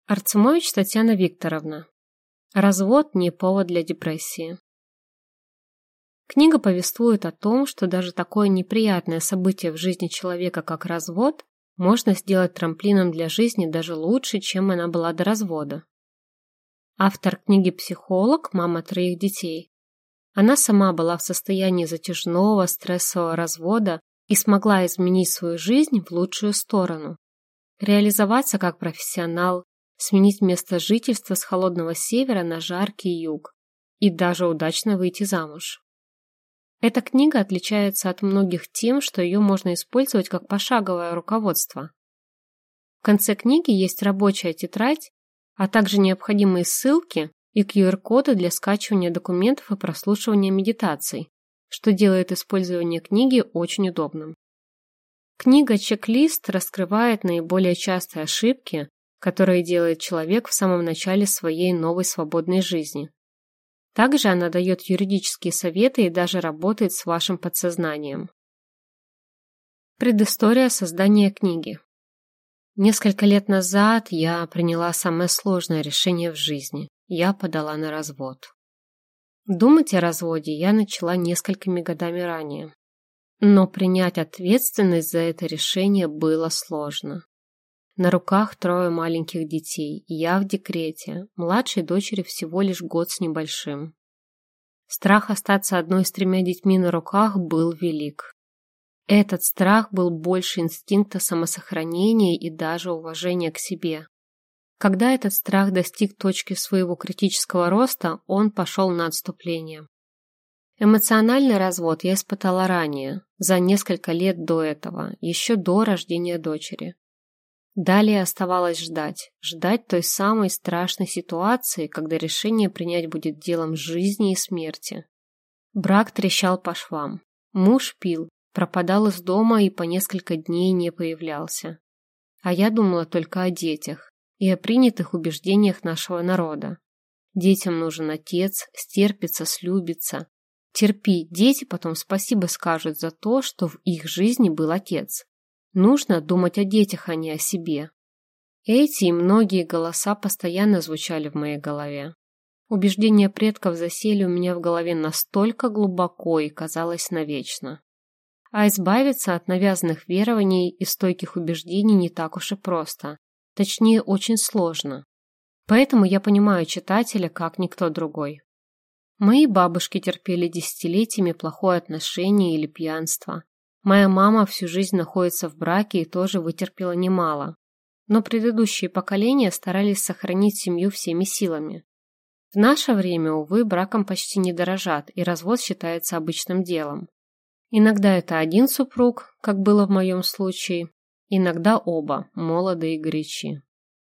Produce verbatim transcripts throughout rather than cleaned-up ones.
Арцемович Татьяна Викторовна. Развод не повод для депрессии. Книга повествует о том, что даже такое неприятное событие в жизни человека, как развод, можно сделать трамплином для жизни даже лучше, чем она была до развода. Автор книги психолог, мама троих детей. Она сама была в состоянии затяжного стрессового развода и смогла изменить свою жизнь в лучшую сторону. Реализоваться как профессионал, сменить место жительства с холодного севера на жаркий юг и даже удачно выйти замуж. Эта книга отличается от многих тем, что ее можно использовать как пошаговое руководство. В конце книги есть рабочая тетрадь, а также необходимые ссылки и ку ар коды для скачивания документов и прослушивания медитаций, что делает использование книги очень удобным. Книга-чек-лист раскрывает наиболее частые ошибки, которые делает человек в самом начале своей новой свободной жизни. Также она дает юридические советы и даже работает с вашим подсознанием. Предыстория создания книги. Несколько лет назад я приняла самое сложное решение в жизни. Я подала на развод. Думать о разводе я начала несколькими годами ранее. Но принять ответственность за это решение было сложно. На руках трое маленьких детей, я в декрете, младшей дочери всего лишь год с небольшим. Страх остаться одной с тремя детьми на руках был велик. Этот страх был больше инстинкта самосохранения и даже уважения к себе. Когда этот страх достиг точки своего критического роста, он пошел на отступление. Эмоциональный развод я испытала ранее, за несколько лет до этого, еще до рождения дочери. Далее оставалось ждать, ждать той самой страшной ситуации, когда решение принять будет делом жизни и смерти. Брак трещал по швам. Муж пил, пропадал из дома и по несколько дней не появлялся. А я думала только о детях и о принятых убеждениях нашего народа. Детям нужен отец, стерпится, слюбится. Терпи, дети потом спасибо скажут за то, что в их жизни был отец. Нужно думать о детях, а не о себе. Эти и многие голоса постоянно звучали в моей голове. Убеждения предков засели у меня в голове настолько глубоко и казалось навечно. А избавиться от навязанных верований и стойких убеждений не так уж и просто. Точнее, очень сложно. Поэтому я понимаю читателя как никто другой. Мои бабушки терпели десятилетиями плохое отношение или пьянство. Моя мама всю жизнь находится в браке и тоже вытерпела немало. Но предыдущие поколения старались сохранить семью всеми силами. В наше время, увы, браком почти не дорожат, и развод считается обычным делом. Иногда это один супруг, как было в моем случае, иногда оба, молоды и горячи.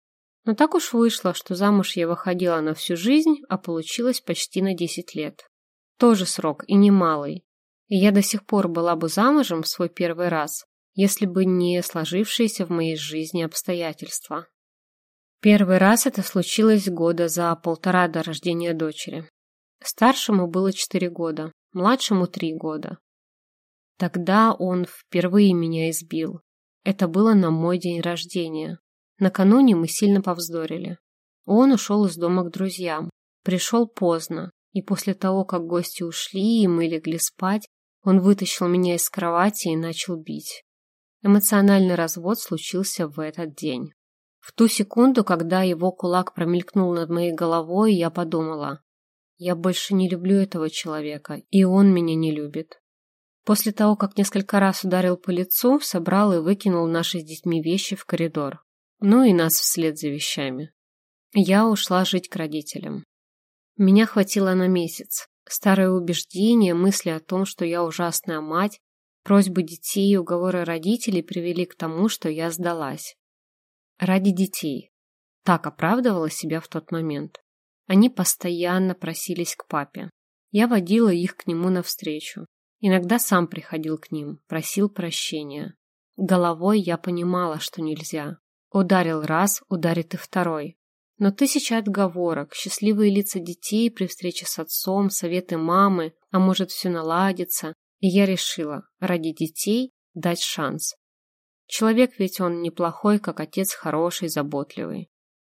Но так уж вышло, что замуж я выходила на всю жизнь, а получилось почти на десять лет. Тоже срок, и немалый. И я до сих пор была бы замужем в свой первый раз, если бы не сложившиеся в моей жизни обстоятельства. Первый раз это случилось года за полтора до рождения дочери. Старшему было четыре года, младшему три года. Тогда он впервые меня избил. Это было на мой день рождения. Накануне мы сильно повздорили. Он ушел из дома к друзьям, пришел поздно, и после того, как гости ушли и мы легли спать, он вытащил меня из кровати и начал бить. Эмоциональный развод случился в этот день. В ту секунду, когда его кулак промелькнул над моей головой, я подумала: я больше не люблю этого человека, и он меня не любит. После того, как несколько раз ударил по лицу, собрал и выкинул наши с детьми вещи в коридор. Ну и нас вслед за вещами. Я ушла жить к родителям. Меня хватило на месяц. Старые убеждения, мысли о том, что я ужасная мать, просьбы детей и уговоры родителей привели к тому, что я сдалась. Ради детей. Так оправдывала себя в тот момент. Они постоянно просились к папе. Я водила их к нему навстречу. Иногда сам приходил к ним, просил прощения. Головой я понимала, что нельзя. Ударил раз, ударит и второй. Но тысяча отговорок, счастливые лица детей при встрече с отцом, советы мамы, а может все наладится, и я решила, ради детей, дать шанс. Человек ведь он неплохой, как отец хороший, заботливый.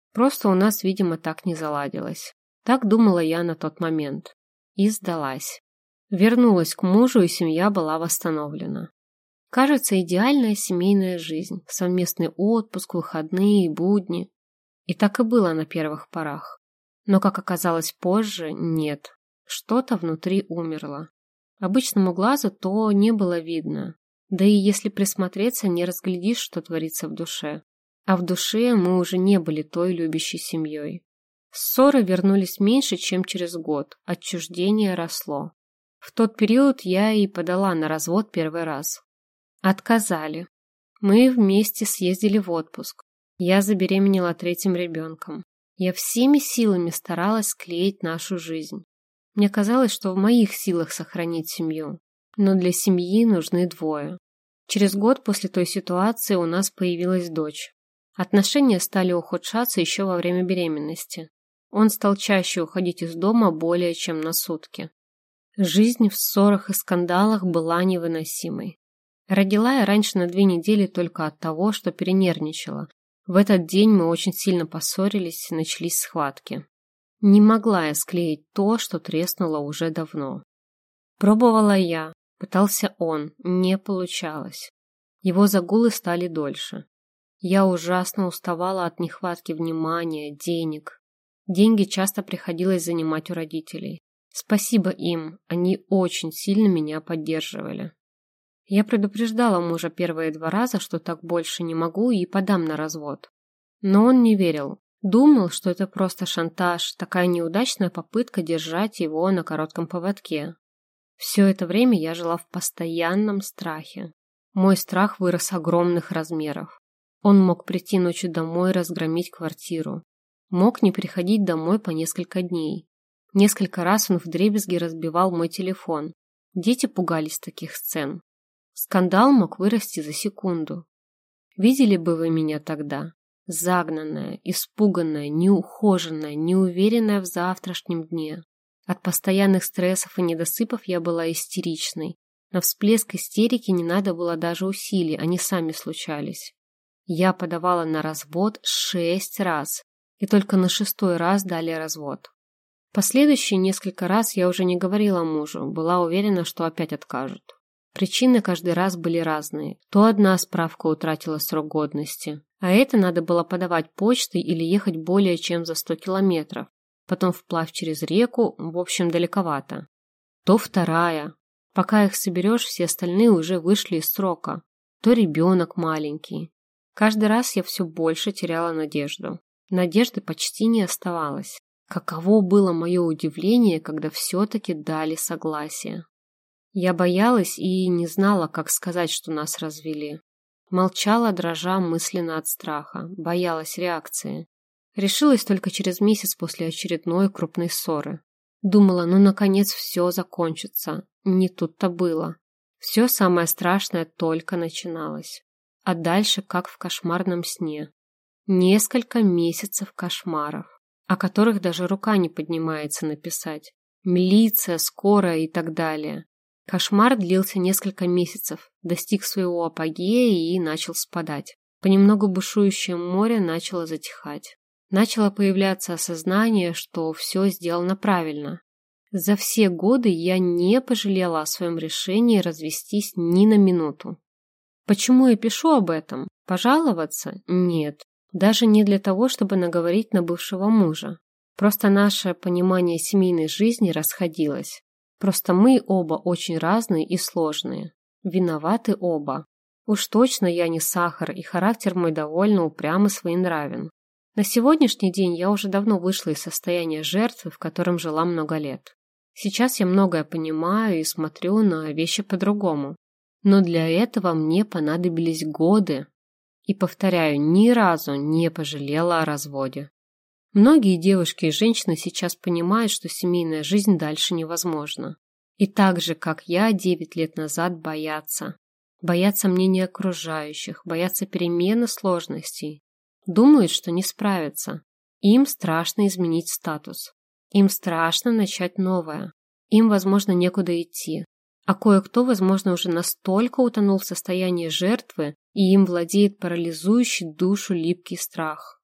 Просто у нас, видимо, так не заладилось. Так думала я на тот момент. И сдалась. Вернулась к мужу, и семья была восстановлена. Кажется, идеальная семейная жизнь, совместный отпуск, выходные, будни. И так и было на первых порах. Но, как оказалось позже, нет. Что-то внутри умерло. Обычному глазу то не было видно. Да и если присмотреться, не разглядишь, что творится в душе. А в душе мы уже не были той любящей семьей. Ссоры вернулись меньше, чем через год. Отчуждение росло. В тот период я и подала на развод первый раз. Отказали. Мы вместе съездили в отпуск. Я забеременела третьим ребенком. Я всеми силами старалась склеить нашу жизнь. Мне казалось, что в моих силах сохранить семью. Но для семьи нужны двое. Через год после той ситуации у нас появилась дочь. Отношения стали ухудшаться еще во время беременности. Он стал чаще уходить из дома более чем на сутки. Жизнь в ссорах и скандалах была невыносимой. Родила я раньше на две недели только от того, что перенервничала. В этот день мы очень сильно поссорились, начались схватки. Не могла я склеить то, что треснуло уже давно. Пробовала я, пытался он, не получалось. Его загулы стали дольше. Я ужасно уставала от нехватки внимания, денег. Деньги часто приходилось занимать у родителей. Спасибо им, они очень сильно меня поддерживали. Я предупреждала мужа первые два раза, что так больше не могу и подам на развод. Но он не верил. Думал, что это просто шантаж, такая неудачная попытка держать его на коротком поводке. Все это время я жила в постоянном страхе. Мой страх вырос огромных размеров. Он мог прийти ночью домой и разгромить квартиру. Мог не приходить домой по несколько дней. Несколько раз он вдребезги разбивал мой телефон. Дети пугались таких сцен. Скандал мог вырасти за секунду. Видели бы вы меня тогда? Загнанная, испуганная, неухоженная, неуверенная в завтрашнем дне. От постоянных стрессов и недосыпов я была истеричной. На всплеск истерики не надо было даже усилий, они сами случались. Я подавала на развод шесть раз, и только на шестой раз дали развод. Последующие несколько раз я уже не говорила мужу, была уверена, что опять откажут. Причины каждый раз были разные. То одна справка утратила срок годности, а это надо было подавать почтой или ехать более чем за сто километров, потом вплавь через реку, в общем, далековато. То вторая. Пока их соберешь, все остальные уже вышли из срока. То ребенок маленький. Каждый раз я все больше теряла надежду. Надежды почти не оставалось. Каково было мое удивление, когда все-таки дали согласие. Я боялась и не знала, как сказать, что нас развели. Молчала, дрожа мысленно от страха, боялась реакции. Решилась только через месяц после очередной крупной ссоры. Думала, ну, наконец, все закончится. Не тут-то было. Все самое страшное только начиналось. А дальше, как в кошмарном сне. Несколько месяцев кошмаров, о которых даже рука не поднимается написать. Милиция, скорая и так далее. Кошмар длился несколько месяцев, достиг своего апогея и начал спадать. Понемногу бушующее море начало затихать. Начало появляться осознание, что все сделано правильно. За все годы я не пожалела о своем решении развестись ни на минуту. Почему я пишу об этом? Пожаловаться? Нет. Даже не для того, чтобы наговорить на бывшего мужа. Просто наше понимание семейной жизни расходилось. Просто мы оба очень разные и сложные. Виноваты оба. Уж точно я не сахар, и характер мой довольно упрям и своенравен. На сегодняшний день я уже давно вышла из состояния жертвы, в котором жила много лет. Сейчас я многое понимаю и смотрю на вещи по-другому. Но для этого мне понадобились годы. И, повторяю, ни разу не пожалела о разводе. Многие девушки и женщины сейчас понимают, что семейная жизнь дальше невозможна. И так же, как я девять лет назад, боятся. Боятся мнения окружающих, боятся перемен и сложностей. Думают, что не справятся. Им страшно изменить статус. Им страшно начать новое. Им, возможно, некуда идти. А кое-кто, возможно, уже настолько утонул в состоянии жертвы, и им владеет парализующий душу липкий страх.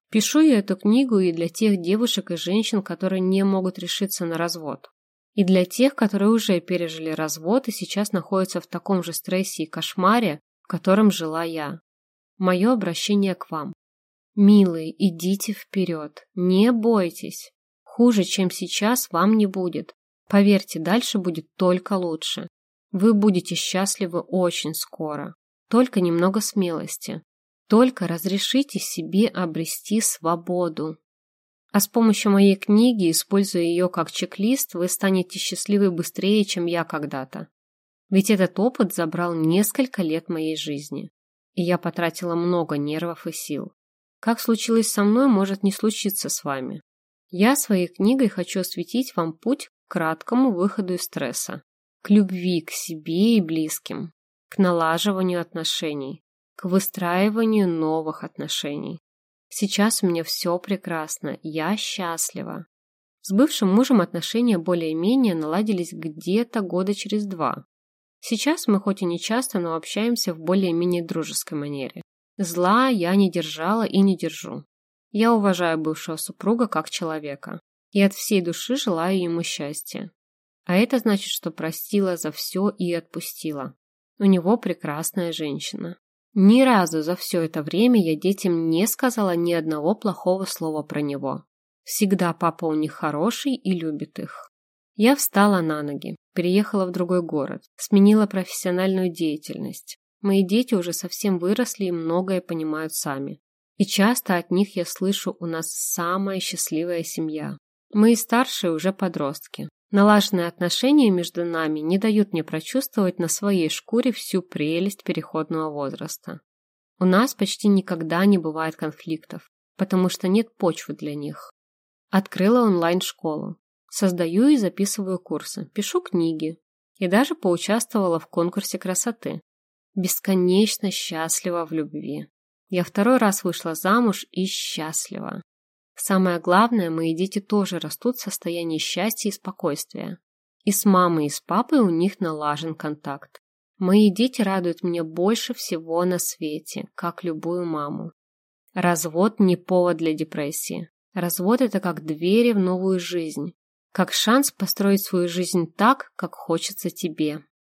Пишу я эту книгу и для тех девушек и женщин, которые не могут решиться на развод. И для тех, которые уже пережили развод и сейчас находятся в таком же стрессе и кошмаре, в котором жила я. Мое обращение к вам. Милые, идите вперед, не бойтесь. Хуже, чем сейчас, вам не будет. Поверьте, дальше будет только лучше. Вы будете счастливы очень скоро. Только немного смелости. Только разрешите себе обрести свободу. А с помощью моей книги, используя ее как чек-лист, вы станете счастливы быстрее, чем я когда-то. Ведь этот опыт забрал несколько лет моей жизни. И я потратила много нервов и сил. Как случилось со мной, может не случиться с вами. Я своей книгой хочу осветить вам путь к краткому выходу из стресса, к любви к себе и близким, к налаживанию отношений, к выстраиванию новых отношений. Сейчас у меня все прекрасно, я счастлива. С бывшим мужем отношения более-менее наладились где-то года через два. Сейчас мы хоть и не часто, но общаемся в более-менее дружеской манере. Зла я не держала и не держу. Я уважаю бывшего супруга как человека и от всей души желаю ему счастья. А это значит, что простила за все и отпустила. У него прекрасная женщина. Ни разу за все это время я детям не сказала ни одного плохого слова про него. Всегда папа у них хороший и любит их. Я встала на ноги, переехала в другой город, сменила профессиональную деятельность. Мои дети уже совсем выросли и многое понимают сами. И часто от них я слышу: у нас самая счастливая семья. Мои старшие уже подростки. Налаженные отношения между нами не дают мне прочувствовать на своей шкуре всю прелесть переходного возраста. У нас почти никогда не бывает конфликтов, потому что нет почвы для них. Открыла онлайн-школу. Создаю и записываю курсы, пишу книги. И даже поучаствовала в конкурсе красоты. Бесконечно счастлива в любви. Я второй раз вышла замуж и счастлива. Самое главное, мои дети тоже растут в состоянии счастья и спокойствия. И с мамой, и с папой у них налажен контакт. Мои дети радуют меня больше всего на свете, как любую маму. Развод не повод для депрессии. Развод – это как двери в новую жизнь, как шанс построить свою жизнь так, как хочется тебе.